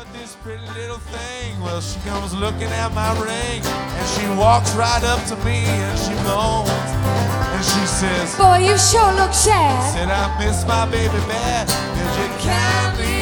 this pretty little thing. Well, she comes looking at my ring, and she walks right up to me, and she moans, and she says, boy, you sure look sad. said I miss my baby bad, 'cause you can't leave